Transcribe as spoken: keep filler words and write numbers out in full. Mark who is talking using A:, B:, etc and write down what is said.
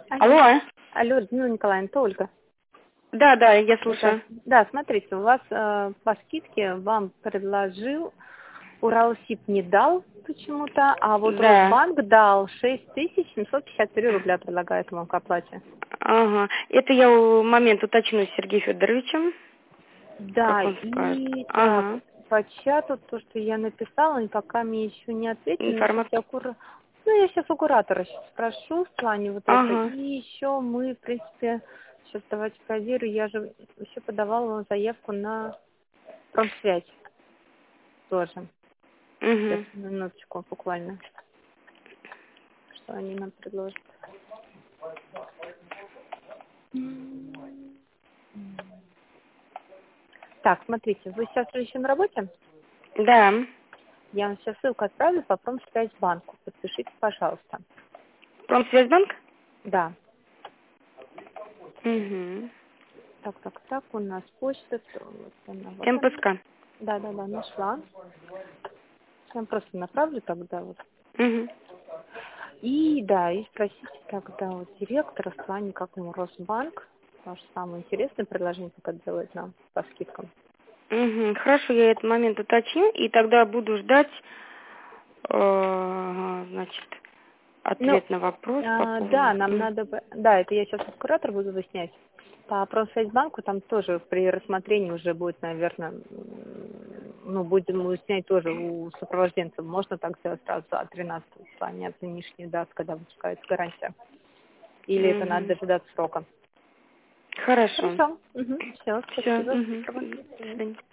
A: Алло.
B: Алло.
A: Алло, Людмила Николаевна, это Ольга.
B: Да, да, я
A: Это,
B: слушаю.
A: да, смотрите, у вас э, по скидке вам предложил, Уралсиб не дал почему-то, а вот
B: Да.
A: Росбанк дал шесть тысяч семьсот пятьдесят три рубля предлагает вам к оплате.
B: Ага. Это я у момент уточню с Сергеем Федоровичем,
A: Да,
B: как он скажет.
A: и так,
B: Ага.
A: по чату то, что я написала, они пока мне еще не ответили, но сейчас я
B: Информация.
A: аккура... ну, я сейчас у куратора сейчас спрошу в плане вот это.
B: Ага.
A: И еще мы, в принципе, сейчас давайте проверю, я же еще подавала вам заявку на промсвязь тоже. Сейчас,
B: Угу.
A: минуточку, буквально, что они нам предложат. Так, смотрите, вы сейчас еще на работе?
B: Да.
A: Я вам сейчас ссылку отправлю по промсвязьбанку. Подпишите, пожалуйста.
B: Промсвязьбанк?
A: Да.
B: Угу.
A: Так, так, так, у нас почта, то вот она, вот она.
B: МПСК.
A: Да, да, да, нашла. Я вам просто направлю тогда вот.
B: Угу.
A: И да, и спросите тогда вот директора в плане, как ему Росбанк, потому что самое интересное предложение пока делает нам по скидкам.
B: Угу. Хорошо, я этот момент уточню, и тогда буду ждать, э, значит,
A: Ну,
B: ответ на вопрос по
A: а, да, нам
B: поводу...
A: надо бы, да, это я сейчас с куратора буду выяснять. По Промсвязьбанку там тоже при рассмотрении уже будет, наверное, м, ну, будем выяснять тоже у сопровожденцев. Можно так сделать сразу за тринадцатого числа, не от нынешней даты, когда выпускается гарантия. Или это надо
B: Угу.
A: дожидаться срока.
B: Хорошо.
A: Хорошо. Угу. Все,
B: Все.
A: спасибо.
B: Угу.
A: До
B: До
A: свидания.
B: свидания.